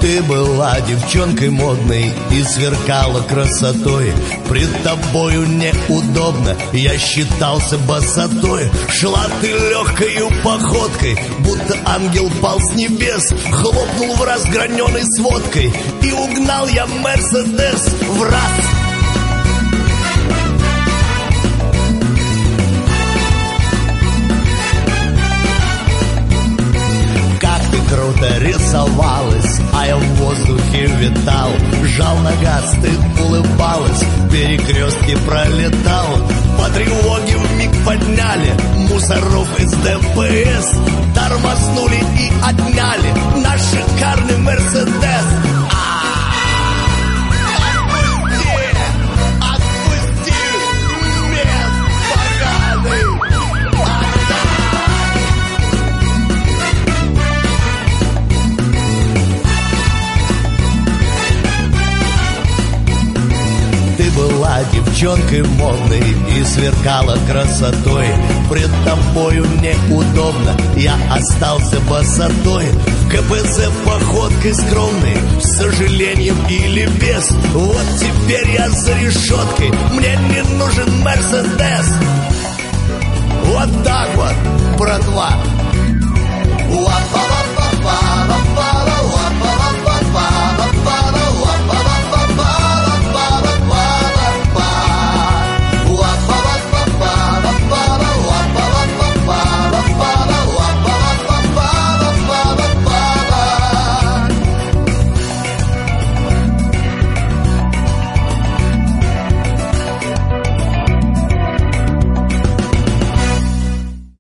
Ты была девчонкой модной и сверкала красотой. Пред тобою неудобно, я считался босотой. Шла ты легкою походкой, будто ангел пал с небес. Хлопнул в раз граненой сводкой, и угнал я Мерседес в раз. Круто рисовалась, а я в воздухе витал. Жал на газ, ты улыбалась, перекрестки пролетал. По тревоге вмиг подняли мусоров из ДПС. Тормознули и отняли наш шикарный Мерседес. Была девчонкой модной и сверкала красотой. Пред тобою неудобно, я остался босотой. В КПЗ походкой скромной, с сожалением или без. Вот теперь я за решеткой, мне не нужен Мерседес. Вот так вот, братва.